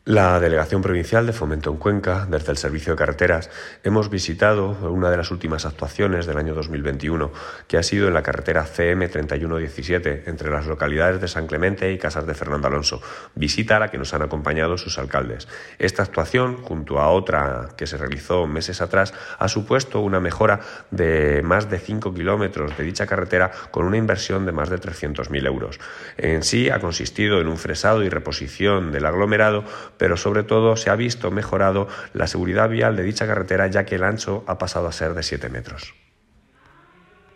La Delegación Provincial de Fomento en Cuenca, desde el Servicio de Carreteras, hemos visitado una de las últimas actuaciones del año 2021, que ha sido en la carretera CM 3117, entre las localidades de San Clemente y Casas de Fernando Alonso, visita a la que nos han acompañado sus alcaldes. Esta actuación, junto a otra que se realizó meses atrás, ha supuesto una mejora de más de 5 kilómetros de dicha carretera con una inversión de más de 300.000 euros. En sí ha consistido en un fresado y reposición del aglomerado, pero sobre todo se ha visto mejorado la seguridad vial de dicha carretera, ya que el ancho ha pasado a ser de 7 metros.